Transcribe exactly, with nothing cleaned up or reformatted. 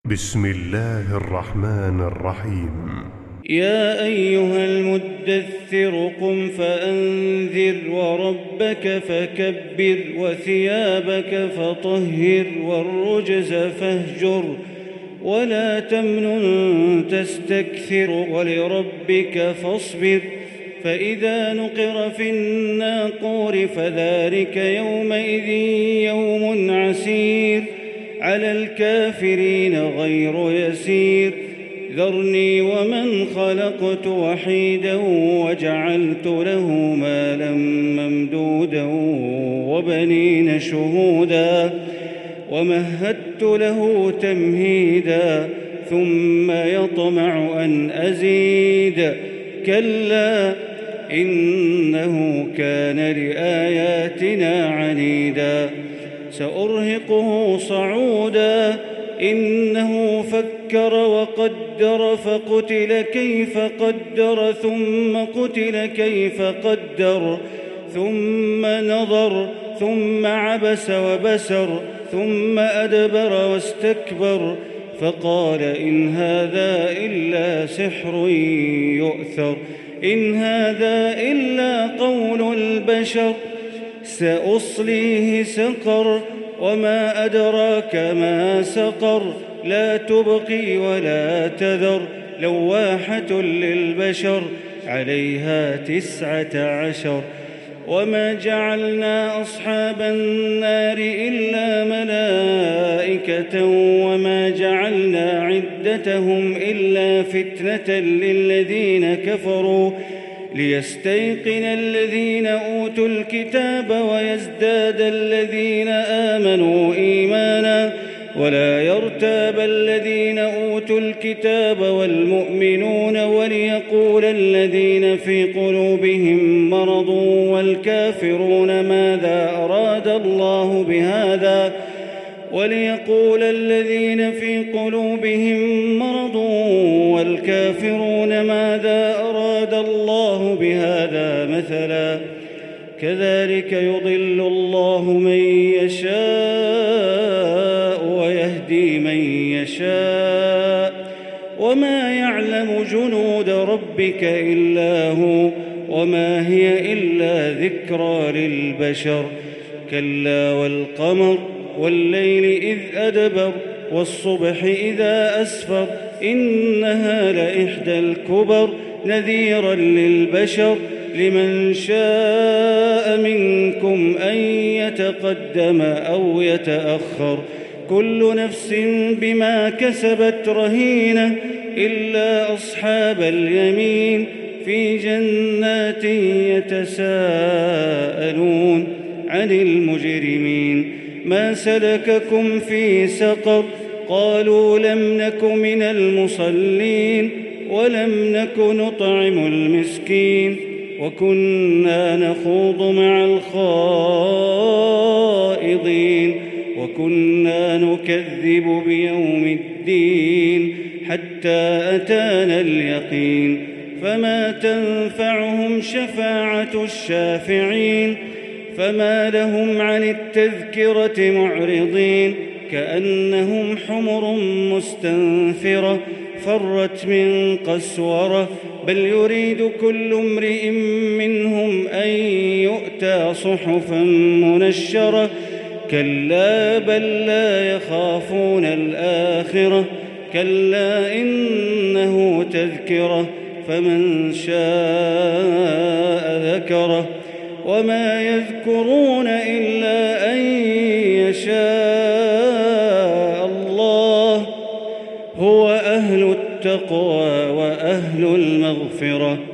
بسم الله الرحمن الرحيم. يا أيها المدثر قم فأنذر وربك فكبر وثيابك فطهر والرجز فاهجر ولا تمنن تستكثر ولربك فاصبر فإذا نقر في الناقور فذلك يومئذ يوم عسير على الكافرين غير يسير ذرني ومن خلقت وحيدا وجعلت له مالا ممدودا وبنين شهودا ومهدت له تمهيدا ثم يطمع أن أزيد كلا إنه كان لآياتنا عنيدا سأرهقه صعودا إنه فكر وقدر فقتل كيف قدر ثم قتل كيف قدر ثم نظر ثم عبس وبسر ثم أدبر واستكبر فقال إن هذا إلا سحر يؤثر إن هذا إلا قول البشر سأصليه سقر وما أدراك ما سقر لا تبقي ولا تذر لواحة للبشر عليها تسعة عشر وما جعلنا أصحاب النار إلا ملائكة وما جعلنا عدتهم إلا فتنة للذين كفروا ليستيقن الذين أوتوا الكتاب ويزداد الذين آمنوا إيمانا ولا يرتاب الذين أوتوا الكتاب والمؤمنون وليقول الذين في قلوبهم مرض والكافرون ماذا أراد الله بهذا وليقول الذين في قلوبهم مرض والكافرون ماذا أراد الله بهذا مثلا كذلك يضل الله من يشاء ويهدي من يشاء وما يعلم جنود ربك إلا هو وما هي إلا ذكرى للبشر كلا والقمر والليل إذ أدبر والصبح إذا أسفر إنها لإحدى الكبر نذيرا للبشر لمن شاء منكم أن يتقدم أو يتأخر كل نفس بما كسبت رهينة إلا أصحاب اليمين في جنات يتساءلون عن المجرمين ما سلككم في سقر قالوا لم نك من المصلين ولم نك نطعم المسكين وكنا نخوض مع الخائضين وكنا نكذب بيوم الدين حتى أتانا اليقين فما تنفعهم شفاعة الشافعين فما لهم عن التذكرة معرضين كأنهم حمر مستنفرة فرت من قسورة بل يريد كل امرئ منهم أن يؤتى صحفا منشرة كلا بل لا يخافون الآخرة كلا إنه تذكرة فمن شاء ذكره وما يذكرون إلا أن يشاء الله هو أهل التقوى وأهل المغفرة